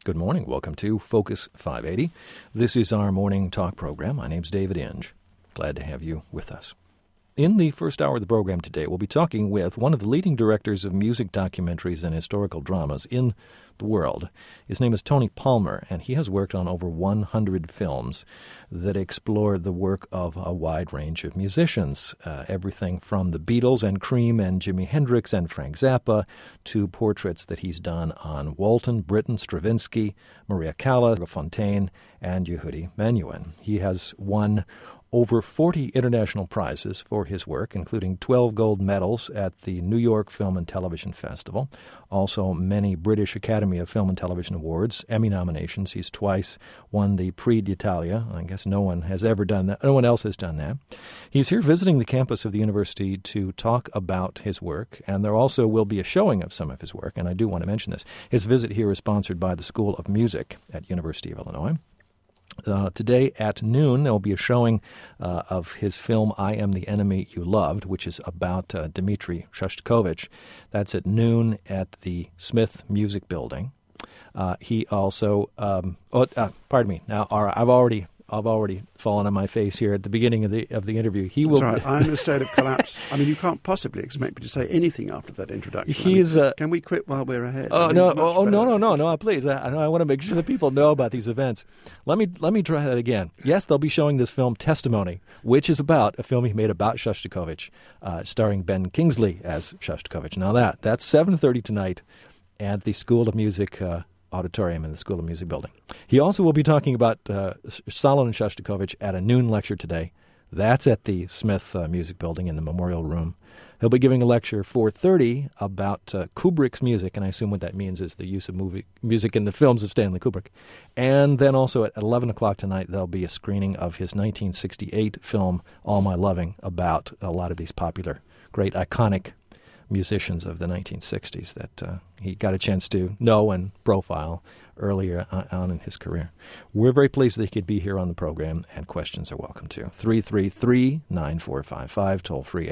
Good morning. Welcome to Focus 580. This is our morning talk program. My name's David Inge. Glad to have you with us. In the first hour of the program today, we'll be talking with one of the leading directors of music documentaries and historical dramas in the world. His name is Tony Palmer, and he has worked on over 100 films that explore the work of a wide range of musicians, everything from the Beatles and Cream and Jimi Hendrix and Frank Zappa to portraits that he's done on Walton, Britten, Stravinsky, Maria Callas, Fontaine, and Yehudi Menuhin. He has won over 40 international prizes for his work, including 12 gold medals at the New York Film and Television Festival, also many British Academy of Film and Television Awards, Emmy nominations. He's twice won the Prix d'Italia. I guess no one has ever done that. No one else has done that. He's here visiting the campus of the university to talk about his work, and there also will be a showing of some of his work, and I do want to mention this. His visit here is sponsored by the School of Music at University of Illinois. Today at noon, there will be a showing of his film, I Am the Enemy You Loved, which is about Dmitri Shostakovich. That's at noon at the Smith Music Building. He also, pardon me, now I've already fallen on my face here at the beginning of the interview. He will. Sorry, I'm in a state of collapse. I mean, you can't possibly expect me to say anything after that introduction. Can we quit while we're ahead? No, please. I want to make sure that people know about these events. Let me try that again. Yes, they'll be showing this film Testimony, which is about a film he made about Shostakovich, starring Ben Kingsley as Shostakovich. Now that's 7:30 tonight at the School of Music Auditorium in the School of Music building. He also will be talking about Solomon Shostakovich at a noon lecture today. That's at the Smith Music Building in the Memorial Room. He'll be giving a lecture 4:30 about Kubrick's music, and I assume what that means is the use of music in the films of Stanley Kubrick. And then also at 11 o'clock tonight, there'll be a screening of his 1968 film, All My Loving, about a lot of these popular, great, iconic musicians of the 1960s that he got a chance to know and profile earlier on in his career. We're very pleased that he could be here on the program, and questions are welcome too. 333-9455, toll free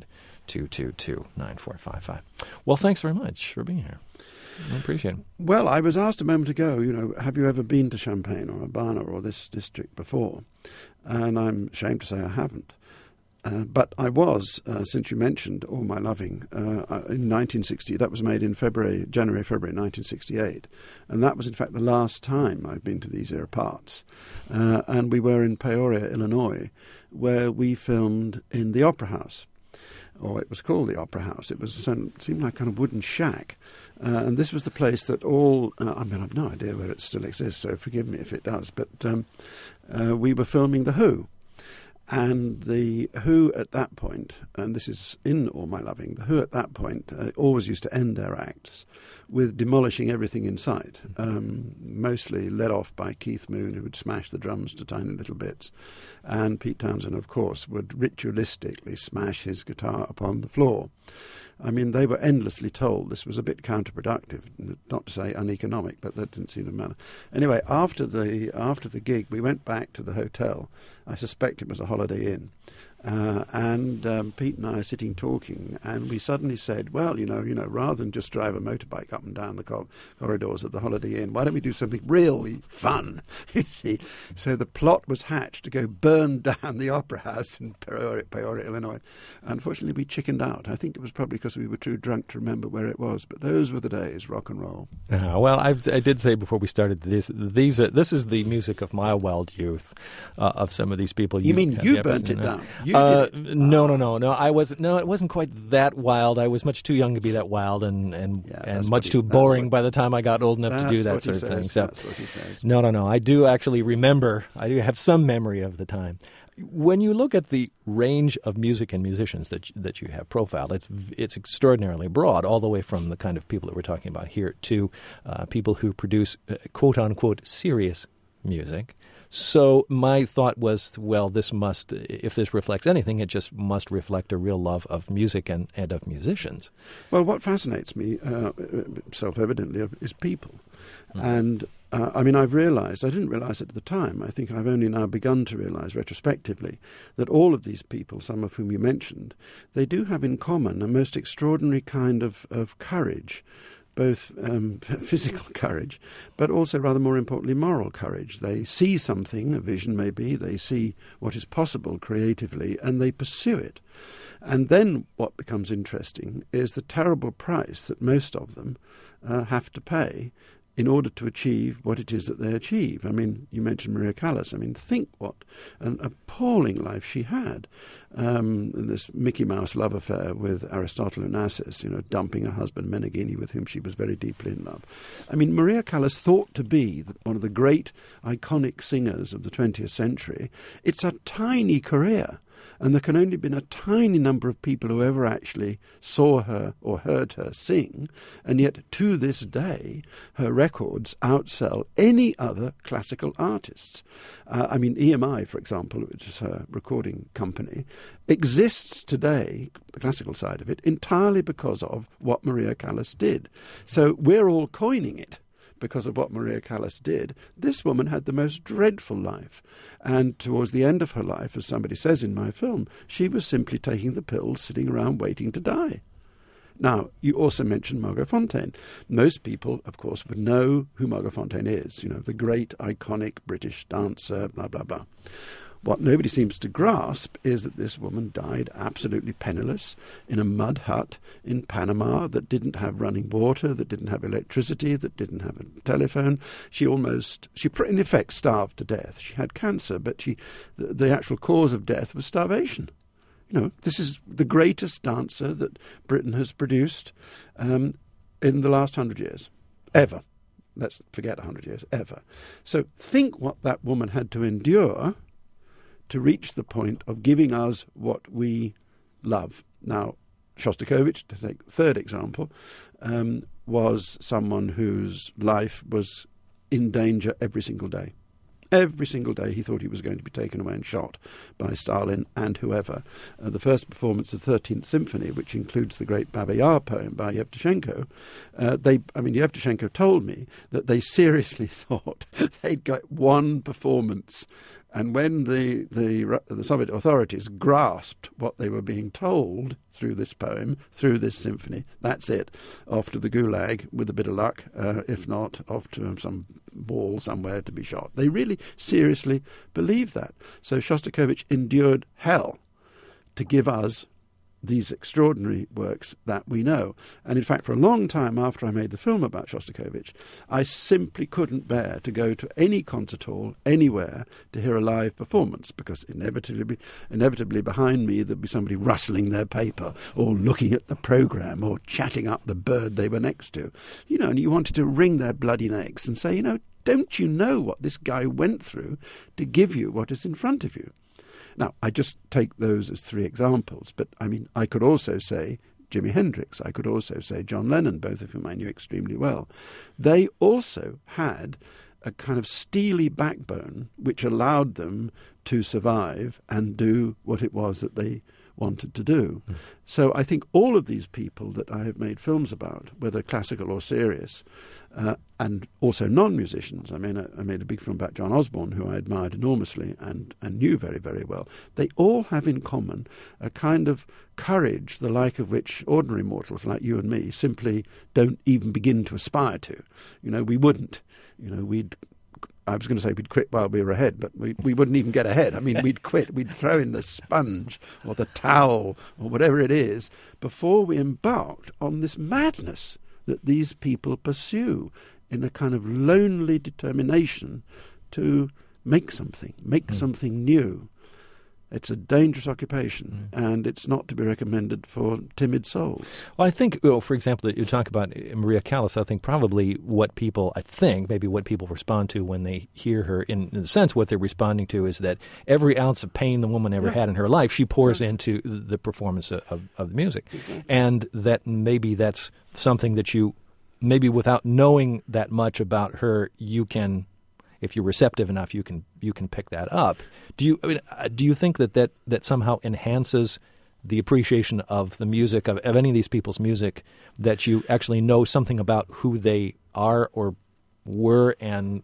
800-222-9455. Well, thanks very much for being here. I appreciate it. Well, I was asked a moment ago, have you ever been to Champaign or Urbana or this district before? And I'm ashamed to say I haven't. But I was, since you mentioned All My Loving, in 1960. That was made in January, February 1968. And that was, in fact, the last time I've been to these parts. And we were in Peoria, Illinois, where we filmed in the Opera House. Or it was called the Opera House. It seemed like a kind of wooden shack. And this was the place that I've no idea where it still exists, so forgive me if it does. But we were filming The Who. And the Who at that point, and this is in All My Loving, the Who at that point always used to end their acts with demolishing everything in sight, mostly led off by Keith Moon, who would smash the drums to tiny little bits. And Pete Townshend, of course, would ritualistically smash his guitar upon the floor. I mean, they were endlessly told this was a bit counterproductive, not to say uneconomic, but that didn't seem to matter. Anyway, after the gig, we went back to the hotel. I suspect it was a Holiday Inn. And Pete and I are sitting talking, and we suddenly said, well, rather than just drive a motorbike up and down the corridors of the Holiday Inn, why don't we do something really fun, you see? So the plot was hatched to go burn down the Opera House in Peoria, Illinois. Unfortunately, we chickened out. I think it was probably because we were too drunk to remember where it was, but those were the days, rock and roll. Well, I did say before we started this is the music of my wild youth, of some of these people. You mean you burnt it down? No. I wasn't. No, it wasn't quite that wild. I was much too young to be that wild, and much too boring by the time I got old enough to do that sort of thing. So, that's what he says. No. I do actually remember. I do have some memory of the time. When you look at the range of music and musicians that you have profiled, it's extraordinarily broad, all the way from the kind of people that we're talking about here to people who produce quote unquote serious music. So my thought was, well, if this reflects anything, it just must reflect a real love of music and of musicians. Well, what fascinates me, self-evidently, is people. And I've realized, I didn't realize it at the time, I think I've only now begun to realize retrospectively that all of these people, some of whom you mentioned, they do have in common a most extraordinary kind of courage both physical courage, but also, rather more importantly, moral courage. They see something, a vision maybe, they see what is possible creatively, and they pursue it. And then what becomes interesting is the terrible price that most of them have to pay in order to achieve what it is that they achieve. I mean, you mentioned Maria Callas. I mean, think what an appalling life she had. This Mickey Mouse love affair with Aristotle Onassis, dumping her husband Meneghini, with whom she was very deeply in love. I mean, Maria Callas thought to be one of the great iconic singers of the 20th century. It's a tiny career. And there can only have been a tiny number of people who ever actually saw her or heard her sing, and yet to this day her records outsell any other classical artists. I mean, EMI, for example, which is her recording company, exists today, the classical side of it, entirely because of what Maria Callas did. So we're all coining it because of what Maria Callas did. This woman had the most dreadful life. And towards the end of her life, as somebody says in my film, she was simply taking the pills, sitting around waiting to die. Now, you also mentioned Margot Fonteyn. Most people, of course, would know who Margot Fonteyn is, the great, iconic British dancer, blah, blah, blah. What nobody seems to grasp is that this woman died absolutely penniless in a mud hut in Panama that didn't have running water, that didn't have electricity, that didn't have a telephone. She in effect starved to death. She had cancer, but the actual cause of death was starvation. This is the greatest dancer that Britain has produced in the last 100 years, ever. Let's forget 100 years, ever. So think what that woman had to endure to reach the point of giving us what we love. Now, Shostakovich, to take the third example, was someone whose life was in danger every single day. Every single day he thought he was going to be taken away and shot by Stalin and whoever. The first performance of 13th Symphony, which includes the great Baba Yar poem by Yevtushenko, Yevtushenko told me that they seriously thought they'd got one performance. And when the Soviet authorities grasped what they were being told through this poem, through this symphony, that's it, off to the Gulag with a bit of luck, if not, off to some wall somewhere to be shot. They really seriously believed that. So Shostakovich endured hell to give us these extraordinary works that we know. And in fact, for a long time after I made the film about Shostakovich, I simply couldn't bear to go to any concert hall anywhere to hear a live performance, because inevitably behind me there'd be somebody rustling their paper or looking at the programme or chatting up the bird they were next to. And you wanted to wring their bloody necks and say, don't you know what this guy went through to give you what is in front of you? Now, I just take those as three examples, but I could also say Jimi Hendrix, I could also say John Lennon, both of whom I knew extremely well. They also had a kind of steely backbone which allowed them to survive and do what it was that they wanted to do. So I think all of these people that I have made films about, whether classical or serious, and also non-musicians. I made a big film about John Osborne, who I admired enormously and knew very, very well. They all have in common a kind of courage, the like of which ordinary mortals like you and me simply don't even begin to aspire to. We wouldn't. I was going to say we'd quit while we were ahead, but we wouldn't even get ahead. We'd quit. We'd throw in the sponge or the towel or whatever it is before we embarked on this madness that these people pursue in a kind of lonely determination to make something new. It's a dangerous occupation, and it's not to be recommended for timid souls. Well, I think, for example, that you talk about Maria Callas, I think probably what people respond to when they hear her, in a sense, what they're responding to is that every ounce of pain the woman ever had in her life, she pours into the performance of the music. Exactly. And that maybe that's something that you, maybe without knowing that much about her, you can, if you're receptive enough, you can pick that up. Do you think that somehow enhances the appreciation of the music of any of these people's music, that you actually know something about who they are or were and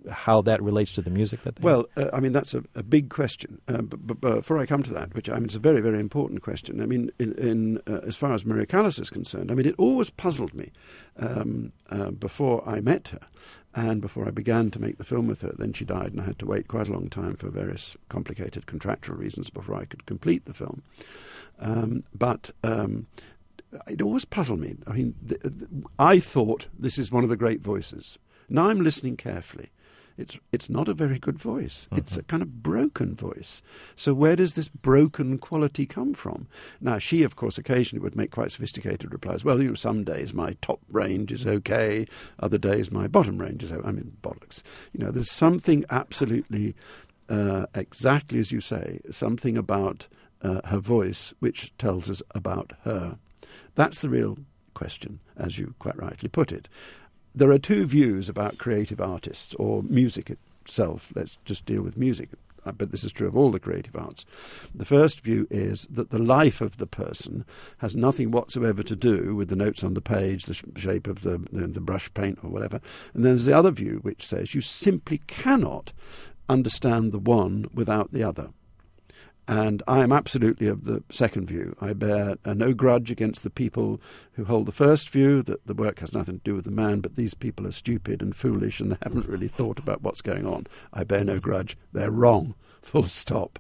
how that relates to the music that they Well, I mean, that's a big question. But before I come to that, which I mean, it's a very, very important question. I mean, in as far as Maria Callas is concerned, I mean, it always puzzled me before I met her and before I began to make the film with her. Then she died, and I had to wait quite a long time for various complicated contractual reasons before I could complete the film. But it always puzzled me. I mean, I thought this is one of the great voices. Now I'm listening carefully. It's not a very good voice. Mm-hmm. It's a kind of broken voice. So where does this broken quality come from? Now, she, of course, occasionally would make quite sophisticated replies. Well, some days my top range is okay. Other days my bottom range is okay. I mean, bollocks. There's something absolutely, exactly as you say, something about her voice which tells us about her. That's the real question, as you quite rightly put it. There are two views about creative artists, or music itself. Let's just deal with music, but this is true of all the creative arts. The first view is that the life of the person has nothing whatsoever to do with the notes on the page, the shape of the brush paint or whatever. And then there's the other view, which says you simply cannot understand the one without the other. And I am absolutely of the second view. I bear no grudge against the people who hold the first view, that the work has nothing to do with the man, but these people are stupid and foolish and they haven't really thought about what's going on. I bear no grudge. They're wrong. Full stop.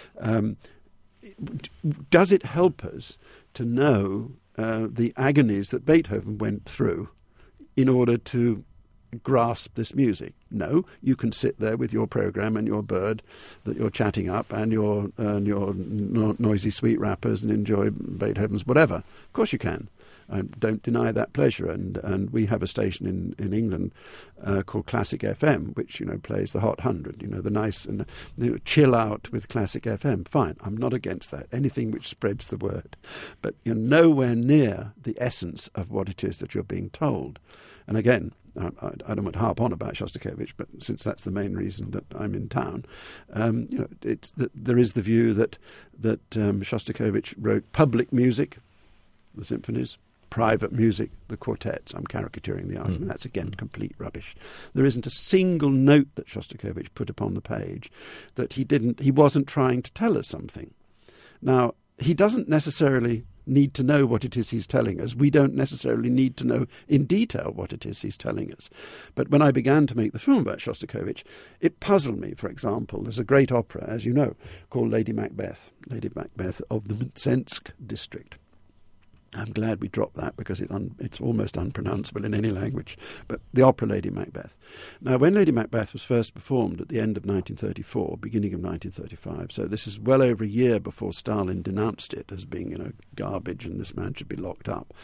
Does it help us to know the agonies that Beethoven went through in order to grasp this music? No, you can sit there with your program and your bird that you're chatting up and your noisy sweet wrappers and enjoy Beethoven's whatever. Of course you can. I don't deny that pleasure. And we have a station in England called Classic FM, which plays the Hot 100. The nice and chill out with Classic FM. Fine, I'm not against that. Anything which spreads the word, but you're nowhere near the essence of what it is that you're being told. And again, I don't want to harp on about Shostakovich, but since that's the main reason that I'm in town, there is the view that Shostakovich wrote public music, the symphonies, private music, the quartets. I'm caricaturing the argument. That's again complete rubbish. There isn't a single note that Shostakovich put upon the page that he wasn't trying to tell us something. Now, he doesn't necessarily need to know what it is he's telling us. We don't necessarily need to know in detail what it is he's telling us. But when I began to make the film about Shostakovich, it puzzled me. For example, there's a great opera, as you know, called Lady Macbeth of the Mtsensk district. I'm glad we dropped that because it's almost unpronounceable in any language. But the opera Lady Macbeth. Now, when Lady Macbeth was first performed at the end of 1934, beginning of 1935, so this is well over a year before Stalin denounced it as being, garbage and this man should be locked up.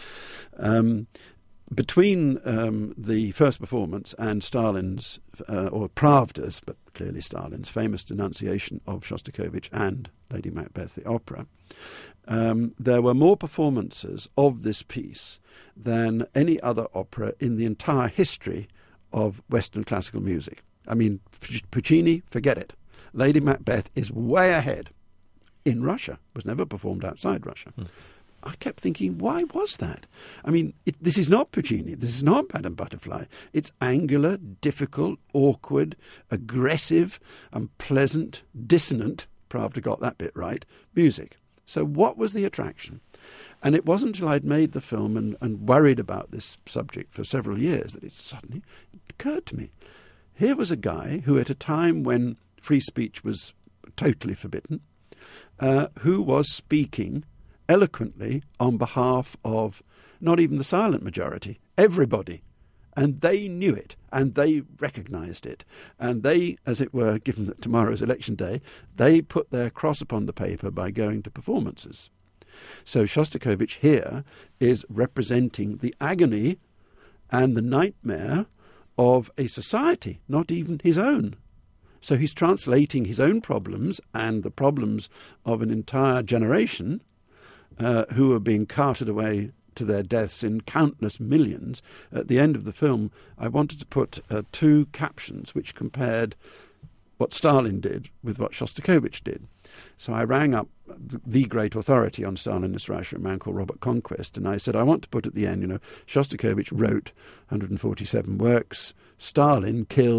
Between the first performance and Stalin's, or Pravda's, but clearly Stalin's, famous denunciation of Shostakovich and Lady Macbeth, the opera, there were more performances of this piece than any other opera in the entire history of Western classical music. I mean, Puccini, forget it. Lady Macbeth is way ahead. In Russia, was never performed outside Russia. I kept thinking, why was that? I mean, this is not Puccini. This is not Madame Butterfly. It's angular, difficult, awkward, aggressive, unpleasant, dissonant, Pravda got that bit right, music. So what was the attraction? And it wasn't until I'd made the film and worried about this subject for several years that it suddenly occurred to me. Here was a guy who, at a time when free speech was totally forbidden, who was speaking eloquently on behalf of not even the silent majority, everybody. And they knew it, and they recognised it. And they, as it were, given that tomorrow's election day, they put their cross upon the paper by going to performances. So Shostakovich here is representing the agony and the nightmare of a society, not even his own. So he's translating his own problems and the problems of an entire generation who are being carted away to their deaths in countless millions. At the end of the film, I wanted to put two captions which compared what Stalin did with what Shostakovich did. So I rang up the great authority on Stalinist Russia, a man called Robert Conquest, and I said, I want to put at the end, Shostakovich wrote 147 works, Stalin killed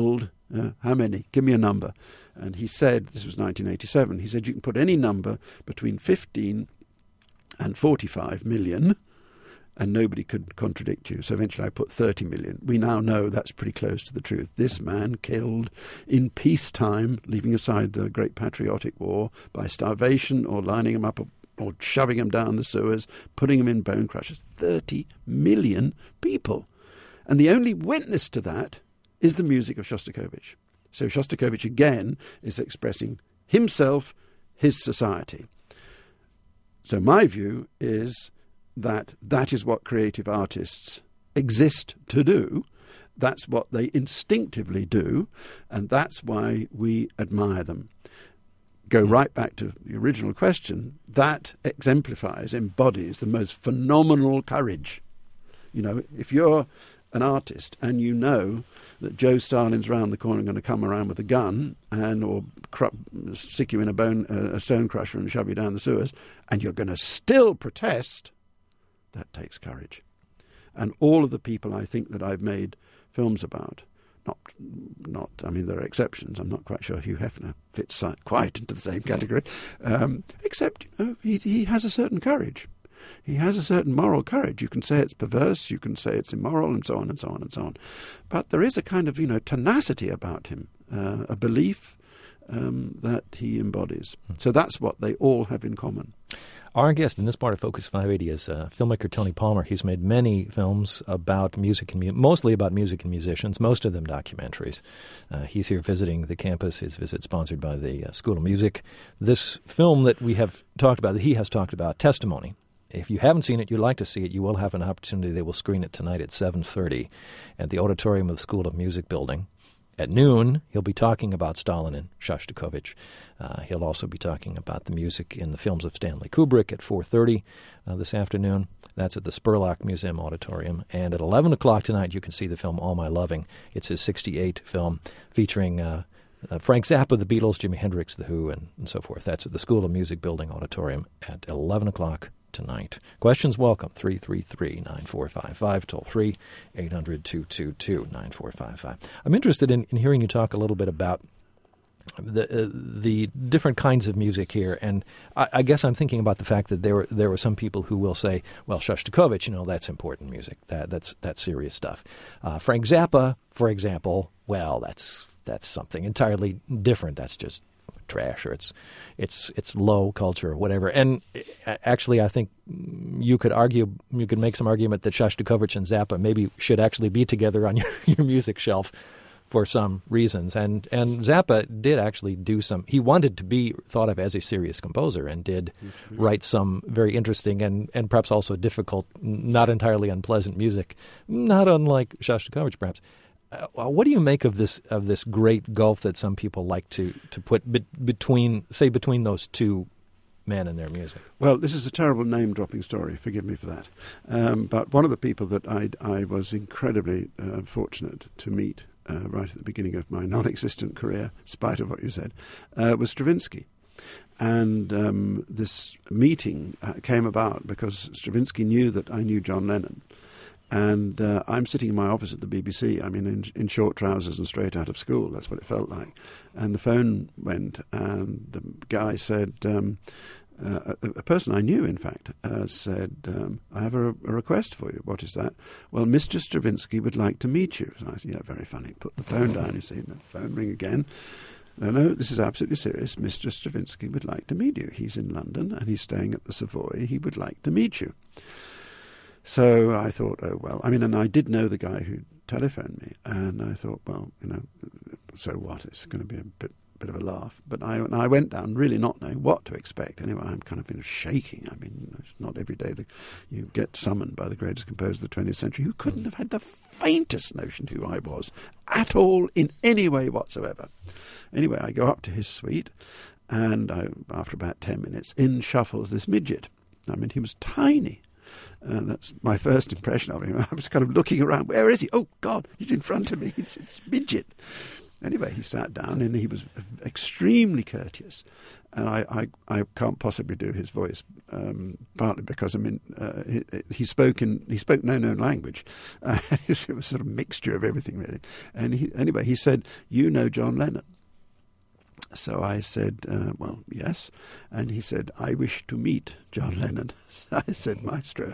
How many? Give me a number. And he said, this was 1987, he said you can put any number between 15 and 45 million and nobody could contradict you. So eventually I put 30 million. We now know that's pretty close to the truth. This man killed in peacetime, leaving aside the Great Patriotic War, by starvation or lining him up or shoving him down the sewers, putting him in bone crushers. 30 million people. And the only witness to that is the music of Shostakovich. So Shostakovich again is expressing himself, his society. So my view is that that is what creative artists exist to do. That's what they instinctively do, and that's why we admire them. Go right back to the original question. That exemplifies, embodies the most phenomenal courage. You know, if you're an artist and you know that Joe Stalin's round the corner going to come around with a gun or stick you in a stone crusher and shove you down the sewers, and you're going to still protest, that takes courage. And all of the people I think that I've made films about, I mean, there are exceptions. I'm not quite sure Hugh Hefner fits quite into the same category, except, you know, he has a certain courage. He has a certain moral courage. You can say it's perverse, you can say it's immoral, and so on and so on and so on. But there is a kind of, you know, tenacity about him, a belief that he embodies. So that's what they all have in common. Our guest in this part of Focus 580 is filmmaker Tony Palmer. He's made many films about music and mostly about music and musicians, most of them documentaries. He's here visiting the campus, his visit sponsored by the School of Music. This film that we have talked about, that he has talked about, Testimony. If you haven't seen it, you'd like to see it, you will have an opportunity. They will screen it tonight at 7:30 at the auditorium of the School of Music building. At noon, he'll be talking about Stalin and Shostakovich. He'll also be talking about the music in the films of Stanley Kubrick at 4:30 this afternoon. That's at the Spurlock Museum Auditorium. And at 11 o'clock tonight, you can see the film All My Loving. It's his 68 film featuring Frank Zappa, the Beatles, Jimi Hendrix, The Who, and so forth. That's at the School of Music building auditorium at 11 o'clock tonight. Questions welcome, 333-9455, toll free, 800-222-9455. I'm interested in hearing you talk a little bit about the different kinds of music here, and I guess I'm thinking about the fact that there were some people who will say, well, Shostakovich, you know, that's important music, that's serious stuff. Frank Zappa, for example, well, that's something entirely different. That's just trash, or it's low culture or whatever. And actually, I think you could make some argument that Shostakovich and Zappa maybe should actually be together on your music shelf for some reasons. And Zappa did actually do some. He wanted to be thought of as a serious composer and did write some very interesting and perhaps also difficult, not entirely unpleasant music, not unlike Shostakovich, perhaps. What do you make of this great gulf that some people like to put between those two men and their music? Well, this is a terrible name-dropping story. Forgive me for that. But one of the people that I was incredibly fortunate to meet right at the beginning of my non-existent career, in spite of what you said, was Stravinsky. And this meeting came about because Stravinsky knew that I knew John Lennon. And I'm sitting in my office at the BBC, I mean, in short trousers and straight out of school. That's what it felt like. And the phone went, and the guy said, a person I knew, in fact, said, I have a request for you. What is that? Well, Mr. Stravinsky would like to meet you. So I said, yeah, very funny. Put the phone down, you see, and the phone ring again. No, this is absolutely serious. Mr. Stravinsky would like to meet you. He's in London, and he's staying at the Savoy. He would like to meet you. So I thought, oh, well, I mean, and I did know the guy who telephoned me, and I thought, well, you know, so what? It's going to be a bit of a laugh. But I went down really not knowing what to expect. Anyway, I'm kind of shaking. I mean, it's not every day that you get summoned by the greatest composer of the 20th century who couldn't have had the faintest notion who I was at all in any way whatsoever. Anyway, I go up to his suite, and after about 10 minutes, in shuffles this midget. I mean, he was tiny. That's my first impression of him. I was kind of looking around. Where is he? Oh, God, he's in front of me. It's midget. Anyway, he sat down and he was extremely courteous. And I can't possibly do his voice, partly because he spoke no known language. It was sort of a mixture of everything, really. And he said, "You know John Lennon?" So I said, "Well, yes." And he said, "I wish to meet John Lennon." I said, "Maestro."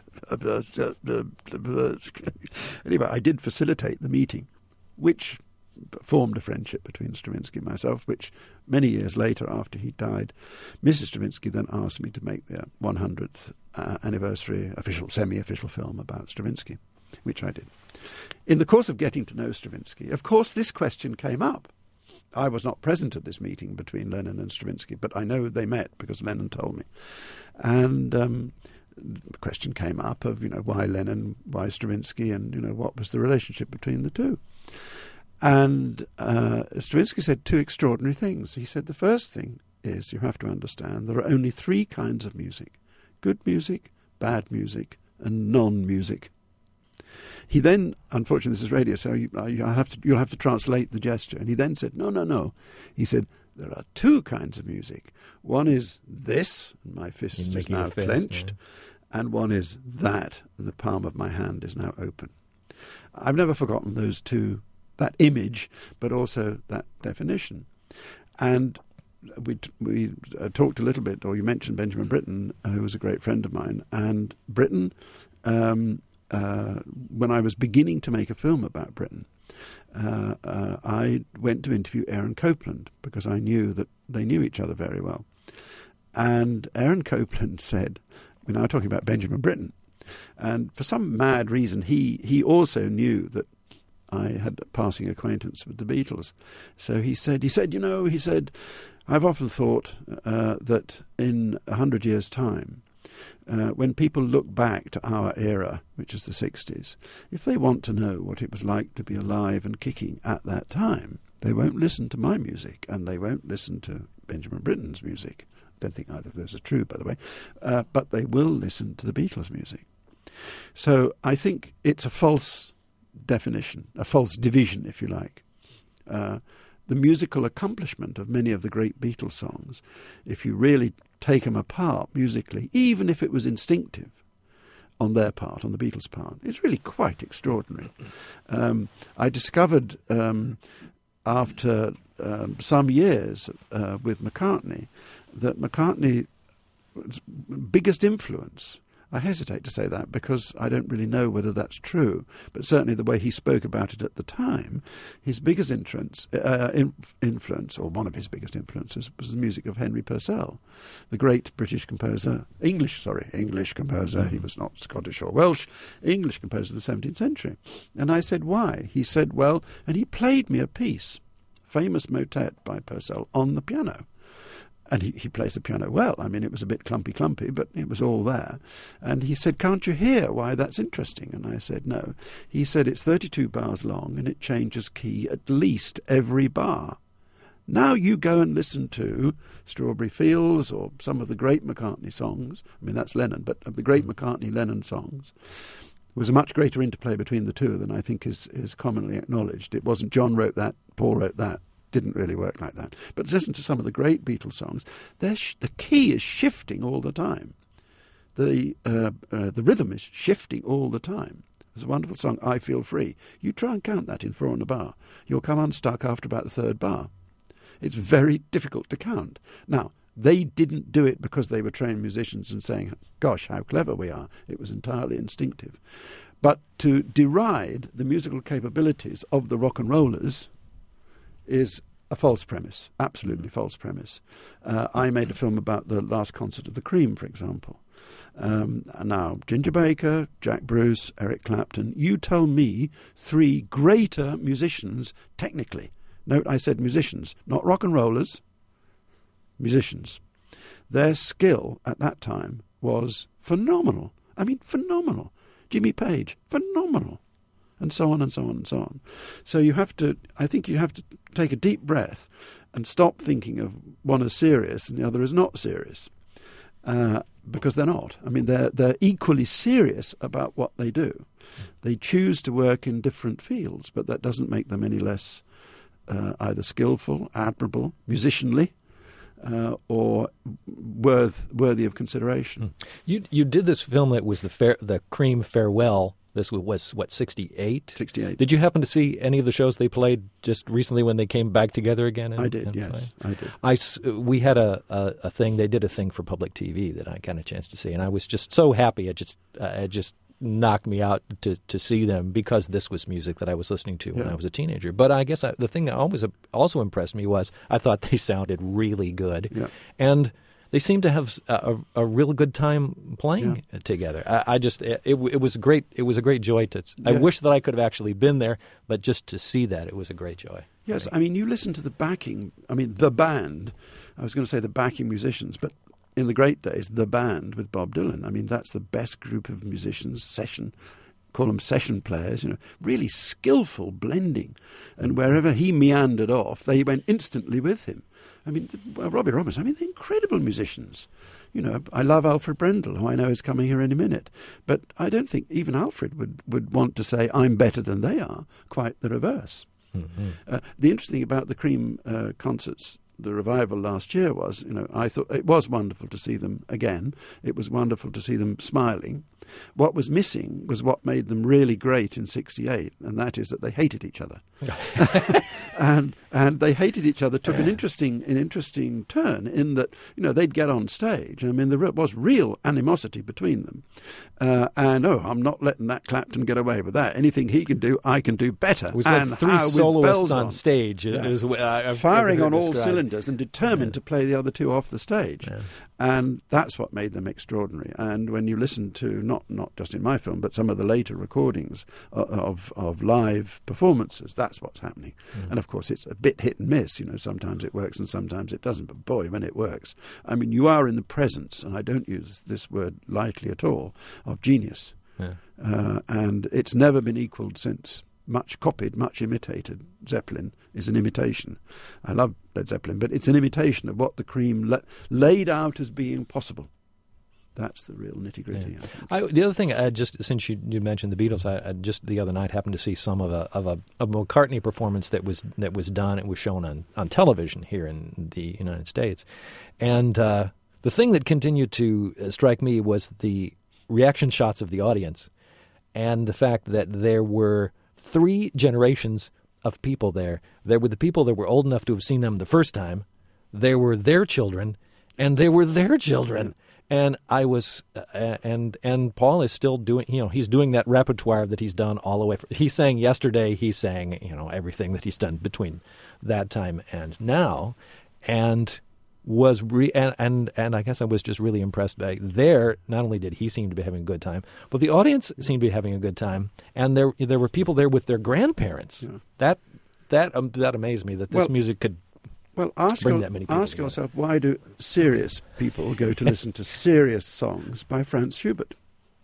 Anyway, I did facilitate the meeting, which formed a friendship between Stravinsky and myself, which many years later, after he died, Mrs. Stravinsky then asked me to make the 100th anniversary semi-official film about Stravinsky, which I did. In the course of getting to know Stravinsky, of course, this question came up. I was not present at this meeting between Lennon and Stravinsky, but I know they met because Lennon told me. And the question came up of, why Lennon, why Stravinsky, and, what was the relationship between the two. And Stravinsky said two extraordinary things. He said the first thing is you have to understand there are only three kinds of music: good music, bad music, and non-music. He then, unfortunately this is radio, so you'll have to translate the gesture. And he then said, no. He said, there are two kinds of music. One is this, and my fist is now clenched, and one is that, and the palm of my hand is now open. I've never forgotten those two, that image, but also that definition. And we talked a little bit, or you mentioned Benjamin Britten, who was a great friend of mine. And Britten, when I was beginning to make a film about Britten, I went to interview Aaron Copland because I knew that they knew each other very well. And Aaron Copland said, we're now talking about Benjamin Britten, and for some mad reason he also knew that I had a passing acquaintance with the Beatles. So he said, I've often thought that in 100 years' time, when people look back to our era, which is the 60s, if they want to know what it was like to be alive and kicking at that time, they won't listen to my music and they won't listen to Benjamin Britten's music. I don't think either of those are true, by the way, but they will listen to the Beatles' music. So I think it's a false definition, a false division, if you like. The musical accomplishment of many of the great Beatles songs, if you really take them apart musically, even if it was instinctive on their part, on the Beatles' part, is really quite extraordinary. I discovered after some years with McCartney that McCartney's biggest influence, I hesitate to say that because I don't really know whether that's true, but certainly the way he spoke about it at the time, his biggest influence, or one of his biggest influences, was the music of Henry Purcell, the great British composer, English composer, he was not Scottish or Welsh, English composer of the 17th century. And I said, why? He said, well, and he played me a piece, famous motet by Purcell, on the piano. And he plays the piano well. I mean, it was a bit clumpy, but it was all there. And he said, can't you hear why that's interesting? And I said, no. He said, it's 32 bars long and it changes key at least every bar. Now you go and listen to Strawberry Fields or some of the great McCartney songs. I mean, that's Lennon, but of the great McCartney-Lennon songs, there was a much greater interplay between the two than I think is commonly acknowledged. It wasn't John wrote that, Paul wrote that. Didn't really work like that. But listen to some of the great Beatles songs. The key is shifting all the time. The rhythm is shifting all the time. There's a wonderful song, I Feel Free. You try and count that in 4 on a bar. You'll come unstuck after about the third bar. It's very difficult to count. Now, they didn't do it because they were trained musicians and saying, gosh, how clever we are. It was entirely instinctive. But to deride the musical capabilities of the rock and rollers is a false premise, absolutely false premise. I made a film about the last concert of the Cream, for example. Now, Ginger Baker, Jack Bruce, Eric Clapton, you tell me 3 greater musicians technically. Note I said musicians, not rock and rollers, musicians. Their skill at that time was phenomenal. I mean, phenomenal. Jimmy Page, phenomenal. And so on and so on and so on. So I think you have to take a deep breath and stop thinking of one as serious and the other as not serious. Because they're not. I mean, they're equally serious about what they do. They choose to work in different fields, but that doesn't make them any less either skillful, admirable, musicianly, or worthy of consideration. You did this film that was the Cream Farewell. This was what, 68? 68. Did you happen to see any of the shows they played just recently when they came back together again? I did, yes. I did. We had a thing. They did a thing for public TV that I got a chance to see, and I was just so happy. It just knocked me out to see them because this was music that I was listening to when I was a teenager. But I guess the thing that always also impressed me was I thought they sounded really good, and they seemed to have a real good time playing together. It was great. It was a great joy to. I wish that I could have actually been there, but just to see that, it was a great joy. Yes, I mean, you listen to the backing. I mean, the band. I was going to say the backing musicians, but in the great days, the band with Bob Dylan. I mean, that's the best group of musicians. Call them session players. Really skillful blending, and wherever he meandered off, they went instantly with him. I mean, Robbie Roberts, they're incredible musicians. I love Alfred Brendel, who I know is coming here in a minute. But I don't think even Alfred would want to say, I'm better than they are. Quite the reverse. Mm-hmm. The interesting thing about the Cream concerts, the revival last year was, I thought it was wonderful to see them again. It was wonderful to see them smiling. What was missing was what made them really great in 68, and that is that they hated each other. and they hated each other took an interesting turn in that, they'd get on stage. I mean, there was real animosity between them. I'm not letting that Clapton get away with that. Anything he can do, I can do better. It was like three soloists on stage. Yeah. It was, firing on all cylinders and determined to play the other two off the stage. Yeah. And that's what made them extraordinary. And when you listen to, not just in my film, but some of the later recordings of live performances, that's what's happening. Mm. And of course, it's a bit hit and miss. Sometimes it works and sometimes it doesn't. But boy, when it works, I mean, you are in the presence, and I don't use this word lightly at all, of genius. Yeah. And it's never been equalled since. Much copied, much imitated. Zeppelin is an imitation. I love Led Zeppelin, but it's an imitation of what the Cream laid out as being possible. That's the real nitty-gritty. Yeah. The other thing, just since you mentioned the Beatles, I just the other night happened to see some of a McCartney performance that was done. It was shown on television here in the United States, and the thing that continued to strike me was the reaction shots of the audience, and the fact that there were 3 generations of people there. There were the people that were old enough to have seen them the first time. There were their children, and there were their children. And I was, and Paul is still doing, he's doing that repertoire that he's done all the way. He sang yesterday. He sang, everything that he's done between that time and now, and was and I guess I was just really impressed by there. Not only did he seem to be having a good time, but the audience seemed to be having a good time, and there were people there with their grandparents. Yeah. That amazed me that this music could. Well, ask yourself, why do serious people go to listen to serious songs by Franz Schubert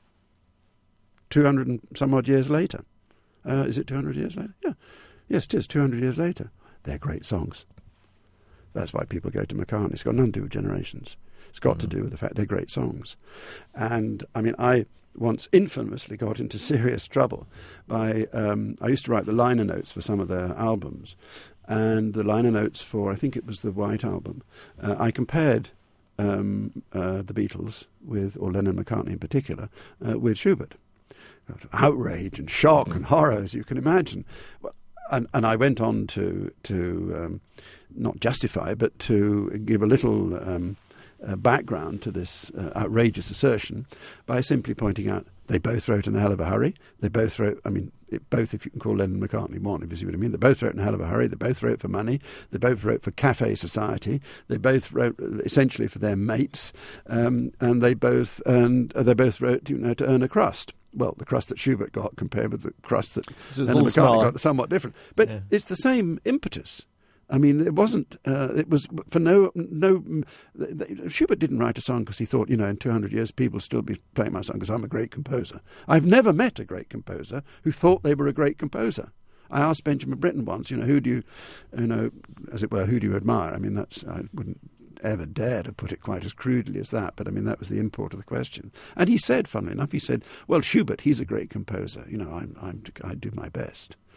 200 and some odd years later? Is it 200 years later? Yeah. Yes, it is 200 years later. They're great songs. That's why people go to McCartney. It's got nothing to do with generations. It's got to do with the fact they're great songs. And, I mean, I once infamously got into serious trouble by... I used to write the liner notes for some of their albums. And the liner notes for, I think it was the White Album, I compared the Beatles with, or Lennon and McCartney in particular, with Schubert. Outrage and shock and horror, as you can imagine. And I went on to not justify, but to give a little background to this outrageous assertion by simply pointing out they both wrote in a hell of a hurry. They both wrote, both, if you can call Lennon and McCartney one, if you see what I mean. They both wrote in a hell of a hurry. They both wrote for money. They both wrote for cafe society. They both wrote essentially for their mates. And they both wrote, to earn a crust. Well, the crust that Schubert got compared with the crust that Lennon and McCartney got, somewhat different. But it's the same impetus. I mean, it wasn't. It was for no. Schubert didn't write a song because he thought, in 200 years people will still be playing my song because I'm a great composer. I've never met a great composer who thought they were a great composer. I asked Benjamin Britten once, who do you, as it were, who do you admire? I mean, I wouldn't ever dare to put it quite as crudely as that, but I mean that was the import of the question. And he said, funnily enough, well, Schubert, he's a great composer. I do my best.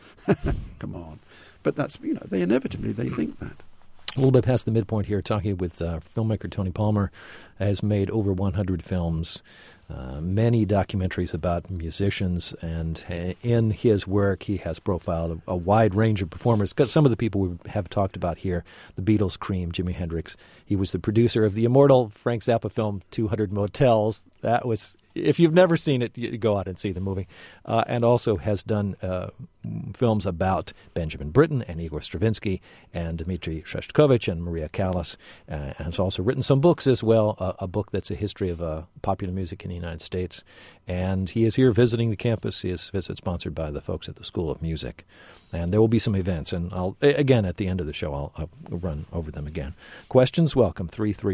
Come on. But that's, they inevitably, they think that. A little bit past the midpoint here, talking with filmmaker Tony Palmer, has made over 100 films, many documentaries about musicians, and in his work he has profiled a wide range of performers. Some of the people we have talked about here, the Beatles, Cream, Jimi Hendrix. He was the producer of the immortal Frank Zappa film 200 Motels. That was, if you've never seen it, you go out and see the movie. And also has done films about Benjamin Britten and Igor Stravinsky and Dmitri Shostakovich and Maria Callas. And has also written some books as well, a book that's a history of popular music in the United States. And he is here visiting the campus. His visit sponsored by the folks at the School of Music. And there will be some events, and again, at the end of the show, I'll run over them again. Questions, welcome,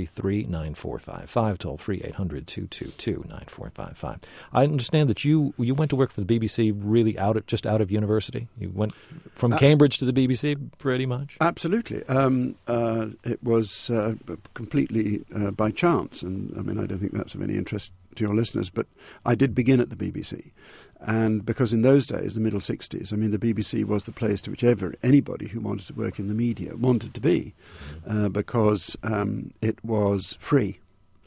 333-9455, toll-free 800-222-9455. I understand that you went to work for the BBC really just out of university? You went from Cambridge to the BBC, pretty much? Absolutely. It was completely by chance, and I mean, I don't think that's of any interest to your listeners, but I did begin at the BBC. And because in those days, the middle 60s, I mean, the BBC was the place to which anybody who wanted to work in the media wanted to be, because it was free.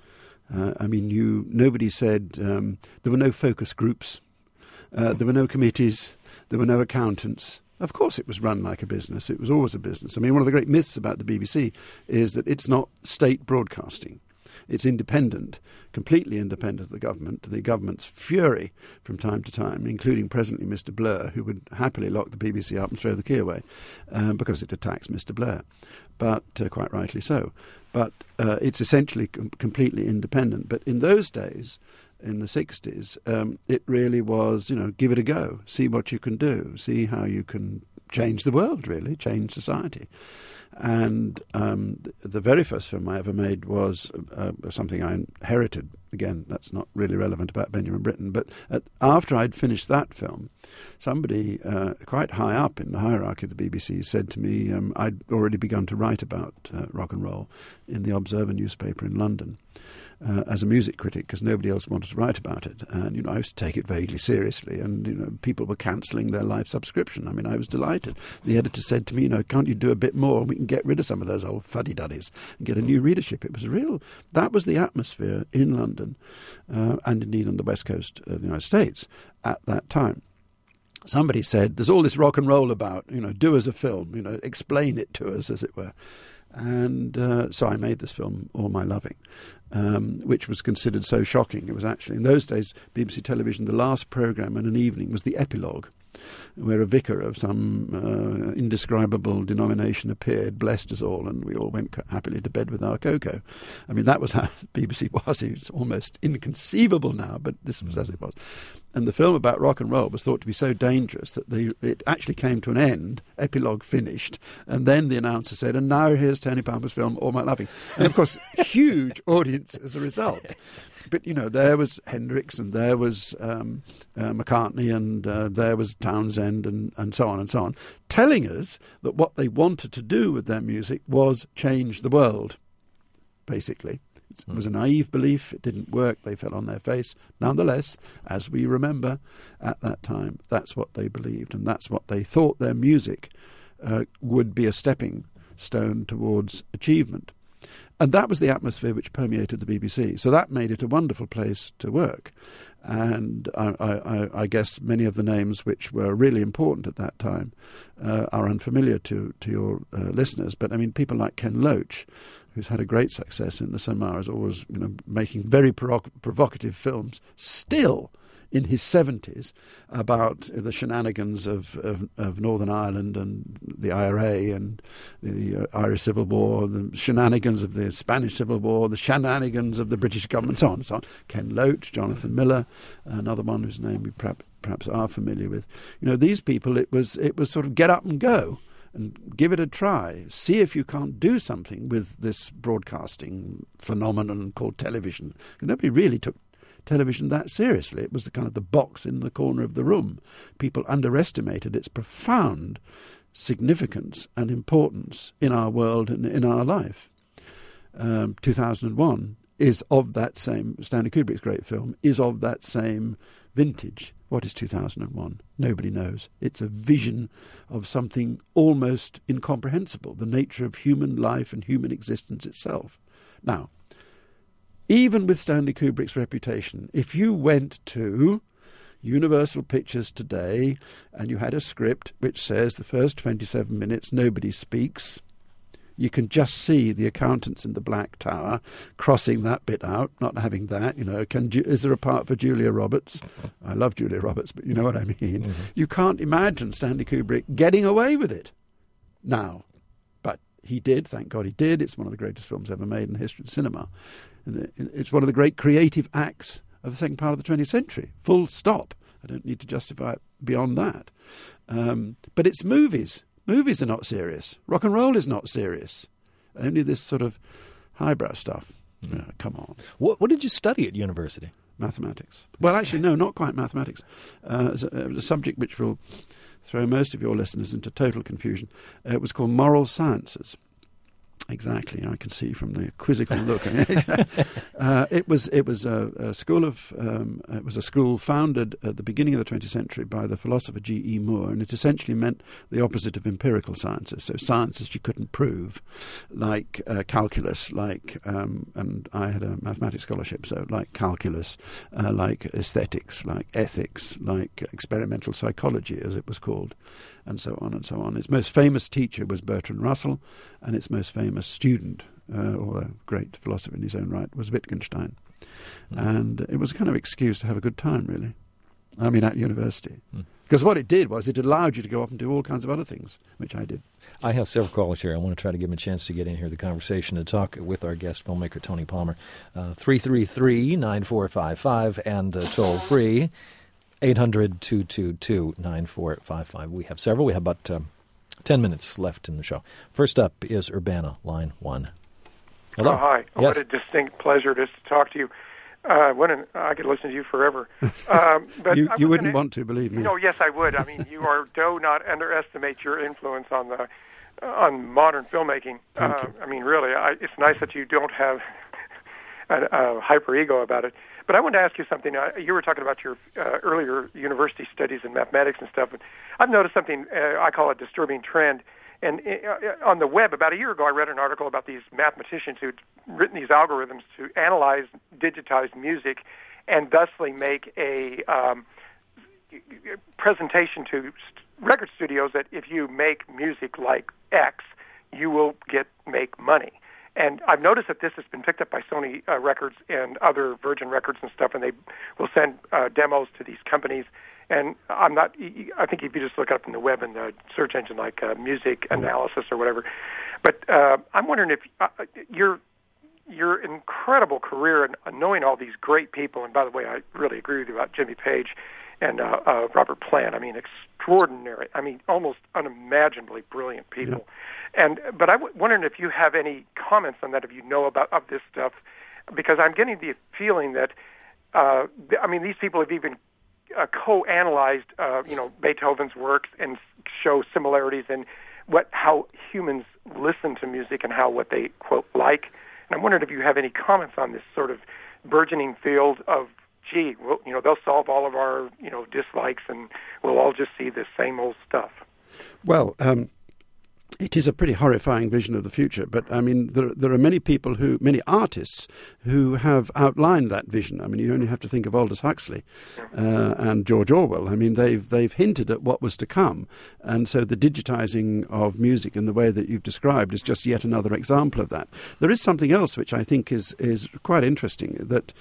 I mean, nobody said there were no focus groups, there were no committees, there were no accountants. Of course it was run like a business. It was always a business. I mean, one of the great myths about the BBC is that it's not state broadcasting. It's independent, completely independent of the government, to the government's fury from time to time, including presently Mr. Blair, who would happily lock the BBC up and throw the key away because it attacks Mr. Blair, but quite rightly so. But it's essentially completely independent. But in those days, in the 60s, it really was, give it a go, see what you can do, see how you can change the world, really, change society. And the very first film I ever made was something I inherited. Again, that's not really relevant about Benjamin Britten. But after I'd finished that film, somebody quite high up in the hierarchy of the BBC said to me, I'd already begun to write about rock and roll in the Observer newspaper in London. As a music critic, because nobody else wanted to write about it. And, I used to take it vaguely seriously, and, people were cancelling their life subscription. I mean, I was delighted. The editor said to me, can't you do a bit more? We can get rid of some of those old fuddy-duddies and get a new readership. It was that was the atmosphere in London, and indeed on the west coast of the United States at that time. Somebody said, there's all this rock and roll about, do us a film, explain it to us, as it were. And so I made this film, All My Loving, which was considered so shocking. It was actually, in those days, BBC Television, the last programme in an evening was the epilogue, where a vicar of some indescribable denomination appeared, blessed us all, and we all went happily to bed with our cocoa. I mean, that was how BBC was. It's almost inconceivable now, but this was as it was. And the film about rock and roll was thought to be so dangerous that it actually came to an end, epilogue finished, and then the announcer said, and now here's Tony Palmer's film, All My Loving. And, of course, huge audience as a result. But, there was Hendrix, and there was McCartney, and there was Townsend, and so on, telling us that what they wanted to do with their music was change the world, basically. It was a naive belief. It didn't work. They fell on their face. Nonetheless, as we remember, at that time, that's what they believed, and that's what they thought their music would be a stepping stone towards achievement. And that was the atmosphere which permeated the BBC. So that made it a wonderful place to work. And I guess many of the names which were really important at that time are unfamiliar to your listeners. But, I mean, people like Ken Loach, who's had a great success in the cinema, is always making very provocative films, still in his 70s, about the shenanigans of Northern Ireland and the IRA and the Irish Civil War, the shenanigans of the Spanish Civil War, the shenanigans of the British government, so on and so on. Ken Loach, Jonathan Miller, another one whose name we perhaps are familiar with. These people, it was sort of get up and go and give it a try. See if you can't do something with this broadcasting phenomenon called television. Nobody really took television that seriously. It was the box in the corner of the room. People underestimated its profound significance and importance in our world and in our life. 2001 is of that same, Stanley Kubrick's great film, is of that same vintage. What is 2001? Nobody knows. It's a vision of something almost incomprehensible, the nature of human life and human existence itself. Now, even with Stanley Kubrick's reputation, if you went to Universal Pictures today and you had a script which says the first 27 minutes nobody speaks, you can just see the accountants in the Black Tower crossing that bit out, not having that. Is there a part for Julia Roberts? I love Julia Roberts, but you know what I mean. Mm-hmm. You can't imagine Stanley Kubrick getting away with it now. But he did, thank God he did. It's one of the greatest films ever made in the history of cinema. It's one of the great creative acts of the second part of the 20th century. Full stop. I don't need to justify it beyond that. But it's movies. Movies are not serious. Rock and roll is not serious. Only this sort of highbrow stuff. Come on. What did you study at university? Mathematics. Well, actually, no, not quite mathematics. It's a subject which will throw most of your listeners into total confusion. It was called moral sciences. Exactly, I can see from the quizzical look. It was a school it was a school founded at the beginning of the 20th century by the philosopher G.E. Moore, and it essentially meant the opposite of empirical sciences. So sciences you couldn't prove, like calculus, and I had a mathematics scholarship, so like calculus, like aesthetics, like ethics, like experimental psychology, as it was called, and so on and so on. Its most famous teacher was Bertrand Russell, and its most famous student, or a great philosopher in his own right, was Wittgenstein. And it was a kind of excuse to have a good time, really. I mean, at university. Because what it did was it allowed you to go off and do all kinds of other things, which I did. I have several callers here. I want to try to give them a chance to get in here, the conversation, to talk with our guest filmmaker, Tony Palmer. 333-9455 and toll-free 800-222-9455. We have several. We have about 10 minutes left in the show. First up is Urbana, line 1. Hello. Oh, hi. Yes. What a distinct pleasure to talk to you. I could listen to you forever. But you wouldn't want to, believe me. No, yes, I would. I mean, do not underestimate your influence on modern filmmaking. Thank you. I mean, really, it's nice that you don't have a hyper ego about it. But I wanted to ask you something. You were talking about your earlier university studies in mathematics and stuff. I've noticed something, I call a disturbing trend. And on the web, about a year ago, I read an article about these mathematicians who'd written these algorithms to analyze digitized music and thusly make a presentation to record studios that if you make music like X, you will make money. And I've noticed that this has been picked up by Sony Records and other Virgin Records and stuff, and they will send demos to these companies. And I think if you just look up in the web and the search engine like music analysis or whatever. But I'm wondering if your incredible career and knowing all these great people, and by the way, I really agree with you about Jimmy Page and Robert Plant. I mean, extraordinary. I mean, almost unimaginably brilliant people. Yeah. But I'm wondering if you have any comments on that, if you know of this stuff, because I'm getting the feeling that, these people have even co-analyzed, Beethoven's works and show similarities in how humans listen to music and what they, quote, like. And I'm wondering if you have any comments on this sort of burgeoning field of, they'll solve all of our, dislikes and we'll all just see the same old stuff. Well, it is a pretty horrifying vision of the future, but I mean, there are many artists who have outlined that vision. I mean, you only have to think of Aldous Huxley and George Orwell. I mean, they've hinted at what was to come, and so the digitizing of music in the way that you've described is just yet another example of that. There is something else which I think is quite interesting that.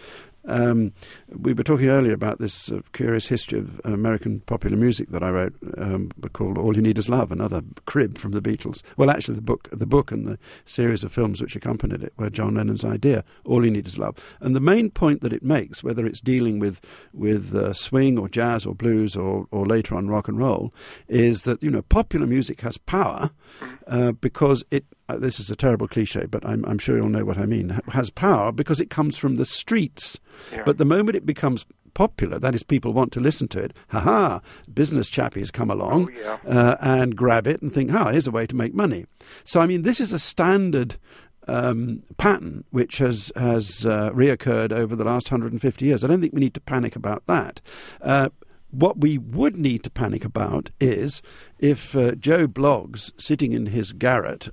We were talking earlier about this curious history of American popular music that I wrote called All You Need Is Love, another crib from the Beatles. Well, actually, the book and the series of films which accompanied it were John Lennon's idea, All You Need Is Love. And the main point that it makes, whether it's dealing with swing or jazz or blues or later on rock and roll, is that, popular music has power because it, this is a terrible cliche, but I'm sure you'll know what I mean, has power because it comes from the streets. Yeah. But the moment it becomes popular, that is, people want to listen to it, business chappies come along and grab it and think, here's a way to make money. So, I mean, this is a standard pattern which has reoccurred over the last 150 years. I don't think we need to panic about that. What we would need to panic about is if Joe Bloggs, sitting in his garret,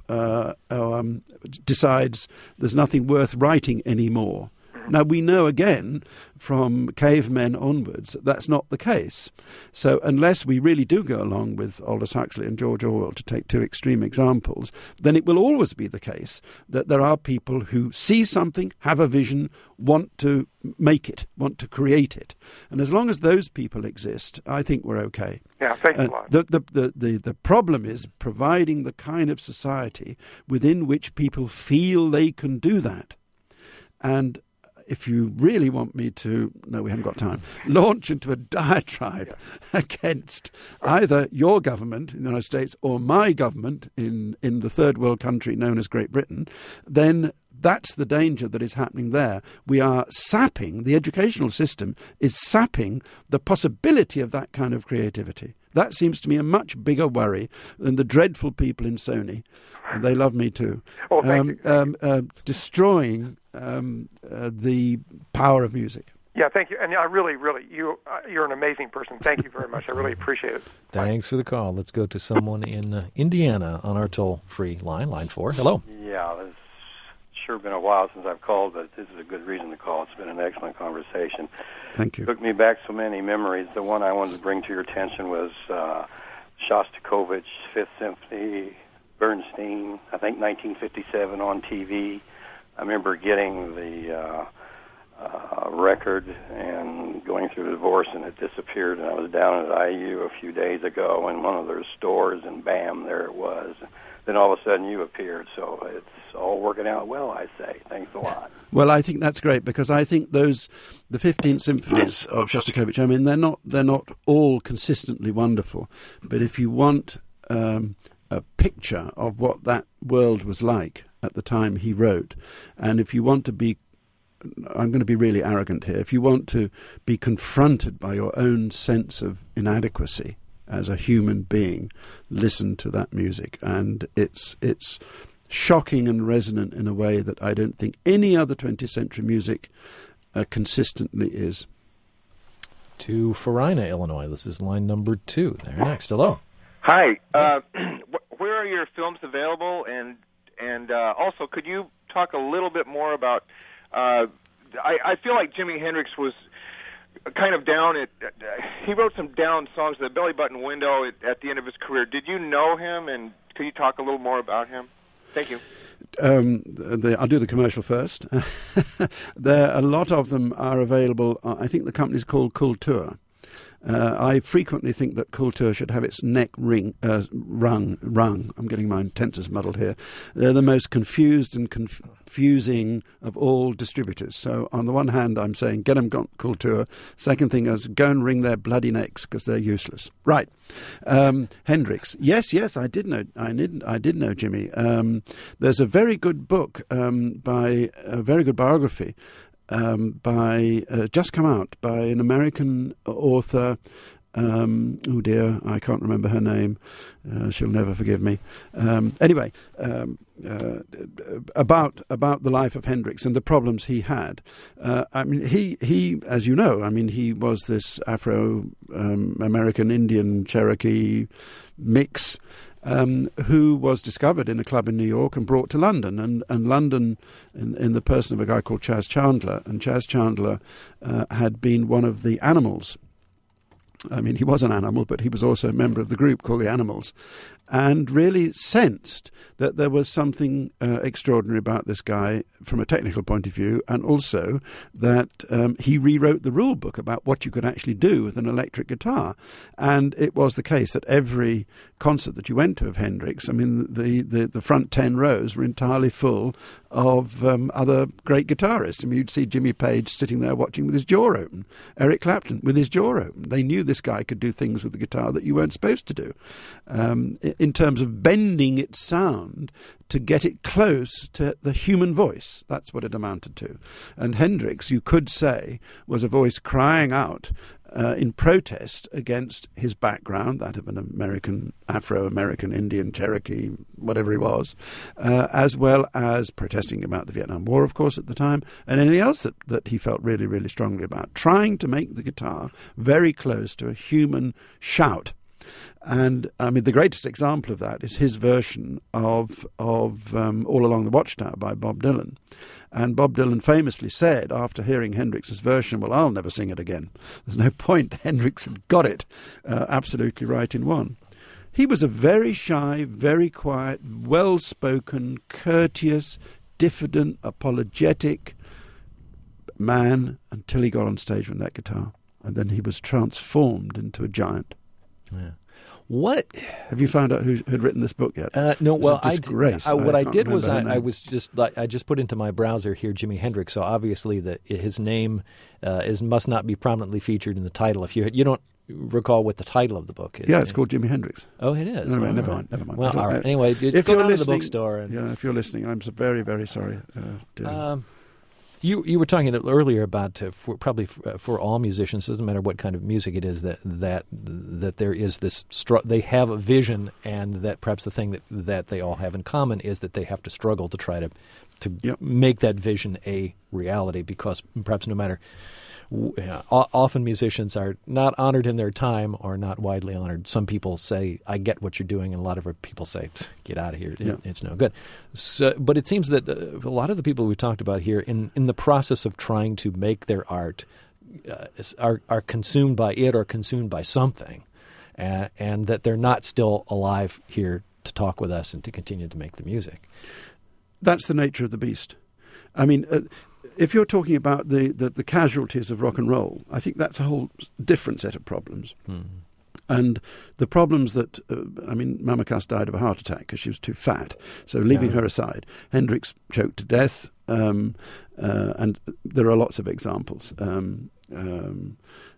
decides there's nothing worth writing anymore. Now, we know again from cavemen onwards that that's not the case. So unless we really do go along with Aldous Huxley and George Orwell, to take two extreme examples, then it will always be the case that there are people who see something, have a vision, want to make it, want to create it. And as long as those people exist, I think we're okay. Yeah, thanks a lot. The problem is providing the kind of society within which people feel they can do that. And if you really want me to, no, we haven't got time, launch into a diatribe against either your government in the United States or my government in the third world country known as Great Britain, then that's the danger that is happening there. We are sapping, the educational system is sapping the possibility of that kind of creativity. That seems to me a much bigger worry than the dreadful people in Sony, and they love me too, destroying the power of music. Yeah, thank you. And I really, you're an amazing person. Thank you very much. I really appreciate it. Thanks for the call. Let's go to someone in Indiana on our toll-free line 4. Hello. Yeah, it's sure been a while since I've called, but this is a good reason to call. It's been an excellent conversation. Thank you. It took me back so many memories. The one I wanted to bring to your attention was Shostakovich's Fifth Symphony, Bernstein, I think 1957 on TV. I remember getting the record and going through the divorce, and it disappeared. And I was down at IU a few days ago in one of their stores, and bam, there it was. Then all of a sudden you appeared. So it's all working out well, I say. Thanks a lot. Well, I think that's great, because I think the 15 symphonies of Shostakovich, I mean, they're not all consistently wonderful, but if you want a picture of what that world was like at the time he wrote, and if you want to be, I'm going to be really arrogant here, if you want to be confronted by your own sense of inadequacy as a human being, listen to that music. And it's shocking and resonant in a way that I don't think any other 20th century music consistently is. To Farina, Illinois. This is line number 2. There next. Hello. Hi. Where are your films available? And also, could you talk a little bit more about... I feel like Jimi Hendrix was kind of down he wrote some down songs, The Belly Button Window, at the end of his career. Did you know him, and could you talk a little more about him? Thank you. I'll do the commercial first. A lot of them are available. I think the company's called Kultur. I frequently think that Kultur should have its neck rung. I'm getting my tenses muddled here. They're the most confused and confusing of all distributors. So on the one hand, I'm saying get them Kultur. Second thing is go and wring their bloody necks, because they're useless. Right. Hendrix. Yes, I did know Jimmy. There's a very good book by a very good biography just come out by an American author. Oh dear, I can't remember her name. She'll never forgive me. Anyway, about the life of Hendrix and the problems he had. I mean, he, as you know, I mean, he was this Afro-American Indian Cherokee mix. Who was discovered in a club in New York and brought to London. And London, in the person of a guy called Chas Chandler, and Chas Chandler had been one of the Animals. I mean, he was an animal, but he was also a member of the group called the Animals, and really sensed that there was something extraordinary about this guy from a technical point of view, and also that he rewrote the rule book about what you could actually do with an electric guitar. And it was the case that every concert that you went to of Hendrix, I mean, the front 10 rows were entirely full of other great guitarists. I mean, you'd see Jimmy Page sitting there watching with his jaw open, Eric Clapton with his jaw open. They knew this guy could do things with the guitar that you weren't supposed to do. in terms of bending its sound to get it close to the human voice. That's what it amounted to. And Hendrix, you could say, was a voice crying out in protest against his background, that of an American, Afro-American, Indian, Cherokee, whatever he was, as well as protesting about the Vietnam War, of course, at the time, and anything else that he felt really, really strongly about, trying to make the guitar very close to a human shout. And I mean, the greatest example of that is his version of All Along the Watchtower by Bob Dylan. And Bob Dylan famously said, after hearing Hendrix's version, well, I'll never sing it again. There's no point. Hendrix had got it absolutely right in one. He was a very shy, very quiet, well-spoken, courteous, diffident, apologetic man until he got on stage with that guitar. And then he was transformed into a giant. Yeah. What have you found out who'd written this book yet? No. Well, I did. What I did was I just put into my browser here Jimi Hendrix. So obviously his name must not be prominently featured in the title. If you don't recall what the title of the book is. Yeah, it's called Jimi Hendrix. Oh, it is. No, never mind. Well, all right. Anyway, just go down to the bookstore. If you're listening, I'm so very, very sorry. You were talking earlier about for all musicians, doesn't matter what kind of music it is, that there is this they have a vision, and that perhaps the thing that they all have in common is that they have to struggle to try to make that vision a reality, because perhaps no matter. Often musicians are not honored in their time or not widely honored. Some people say, I get what you're doing, and a lot of people say, get out of here, it's no good. So, but it seems that a lot of the people we've talked about here, in the process of trying to make their art, are consumed by it or consumed by something, and that they're not still alive here to talk with us and to continue to make the music. That's the nature of the beast. I mean... if you're talking about the casualties of rock and roll, I think that's a whole different set of problems. Mm. And the problems that, Mama Cass died of a heart attack because she was too fat. So leaving her aside, Hendrix choked to death, and there are lots of examples. Jim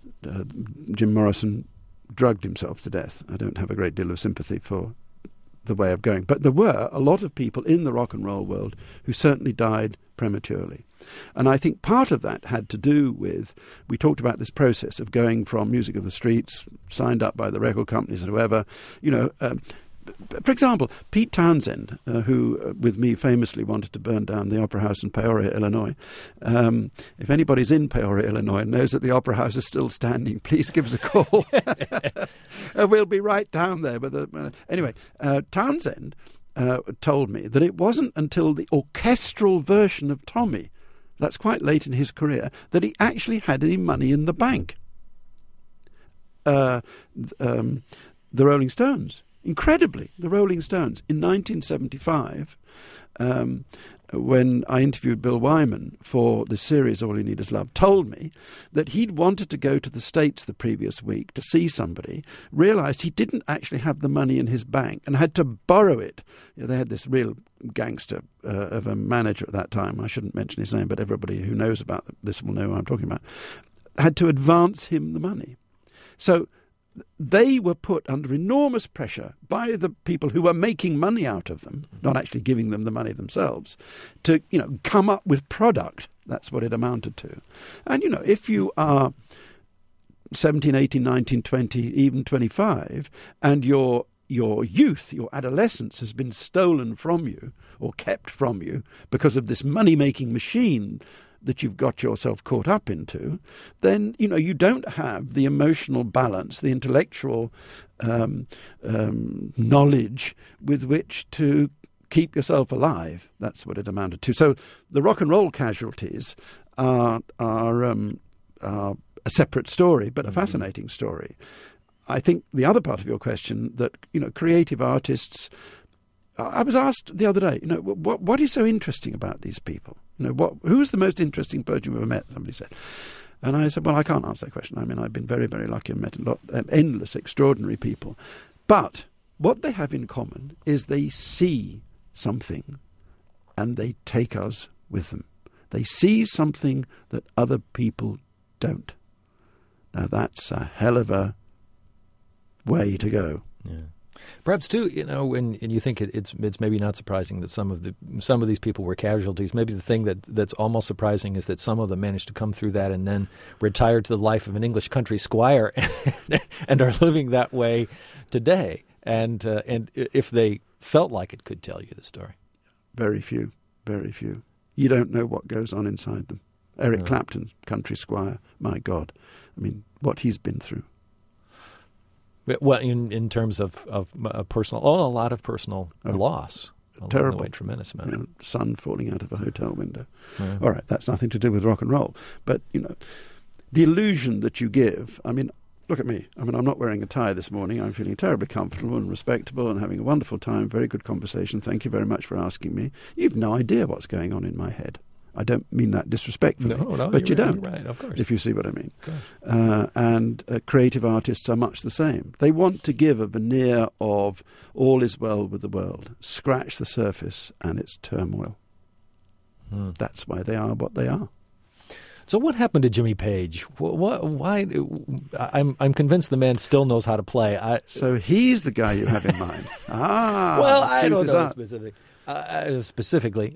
Morrison drugged himself to death. I don't have a great deal of sympathy for the way of going. But there were a lot of people in the rock and roll world who certainly died prematurely. And I think part of that had to do with, we talked about this process of going from music of the streets, signed up by the record companies and whoever, for example, Pete Townsend, who with me famously wanted to burn down the Opera House in Peoria, Illinois. If anybody's in Peoria, Illinois and knows that the Opera House is still standing, please give us a call. We'll be right down there. Anyway, Townsend told me that it wasn't until the orchestral version of Tommy, that's quite late in his career, that he actually had any money in the bank. The Rolling Stones. Incredibly, the Rolling Stones, in 1975, when I interviewed Bill Wyman for the series All You Need Is Love, told me that he'd wanted to go to the States the previous week to see somebody, realised he didn't actually have the money in his bank and had to borrow it. They had this real gangster of a manager at that time. I shouldn't mention his name, but everybody who knows about this will know what I'm talking about. Had to advance him the money. So they were put under enormous pressure by the people who were making money out of them, not actually giving them the money themselves, to come up with product. That's what it amounted to. And if you are 17, 18, 19, 20, even 25, and your youth, your adolescence has been stolen from you or kept from you because of this money-making machine that you've got yourself caught up into, then, you don't have the emotional balance, the intellectual knowledge with which to keep yourself alive. That's what it amounted to. So the rock and roll casualties are a separate story, but a fascinating story. I think the other part of your question, that, creative artists... I was asked the other day, what is so interesting about these people? Who is the most interesting person you've ever met? Somebody said. And I said, well, I can't answer that question. I mean, I've been very, very lucky and met endless, extraordinary people. But what they have in common is they see something and they take us with them. They see something that other people don't. Now, that's a hell of a way to go. Yeah. Perhaps too, and you think it's maybe not surprising that some of these people were casualties. Maybe the thing that's almost surprising is that some of them managed to come through that and then retire to the life of an English country squire and are living that way today. And if they felt like it, could tell you the story. Very few, very few. You don't know what goes on inside them. Eric Clapton, country squire. My God, I mean, what he's been through. Well, in terms of personal, a lot of personal loss. Terrible. Way, tremendous amount. Son falling out of a hotel window. Yeah. All right, that's nothing to do with rock and roll. But, the illusion that you give, I mean, look at me. I mean, I'm not wearing a tie this morning. I'm feeling terribly comfortable and respectable and having a wonderful time. Very good conversation. Thank you very much for asking me. You've no idea what's going on in my head. I don't mean that disrespectfully, but you don't, right, of course. if you see what I mean. And creative artists are much the same. They want to give a veneer of all is well with the world, scratch the surface and it's turmoil. That's why they are what they are. So what happened to Jimmy Page? Why? I'm convinced the man still knows how to play. So he's the guy you have in mind. Well, I don't know specifically.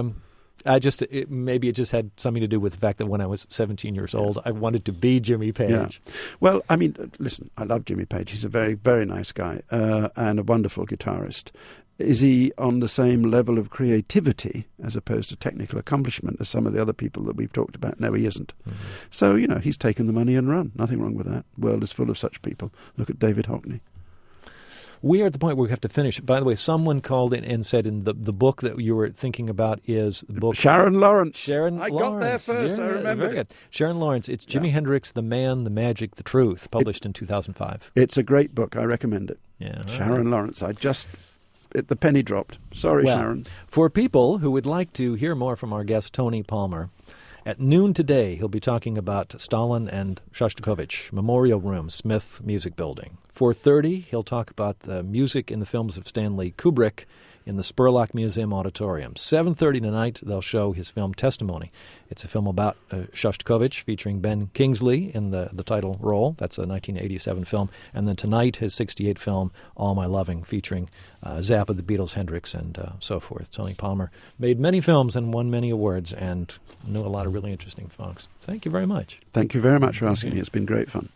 Maybe it just had something to do with the fact that when I was 17 years old, I wanted to be Jimmy Page. Yeah. Well, I mean, listen, I love Jimmy Page. He's a very, very nice guy and a wonderful guitarist. Is he on the same level of creativity as opposed to technical accomplishment as some of the other people that we've talked about? No, he isn't. Mm-hmm. So, he's taken the money and run. Nothing wrong with that. The world is full of such people. Look at David Hockney. We are at the point where we have to finish. By the way, someone called in and said in the book that you were thinking about is the book... Sharon Lawrence. I got there first. I remember it. Sharon Lawrence. It's Jimi Hendrix, The Man, the Magic, the Truth, published in 2005. It's a great book. I recommend it. Yeah, Sharon Lawrence. The penny dropped. Sorry, Sharon. For people who would like to hear more from our guest, Tony Palmer, at noon today, he'll be talking about Stalin and Shostakovich, Memorial Room, Smith Music Building. 4:30, he'll talk about the music in the films of Stanley Kubrick in the Spurlock Museum Auditorium. 7:30 tonight, they'll show his film Testimony. It's a film about Shostakovich featuring Ben Kingsley in the title role. That's a 1987 film. And then tonight, his 1968 film, All My Loving, featuring Zappa, the Beatles, Hendrix, and so forth. Tony Palmer made many films and won many awards and knew a lot of really interesting folks. Thank you very much. Thank you very much for asking me. It's been great fun.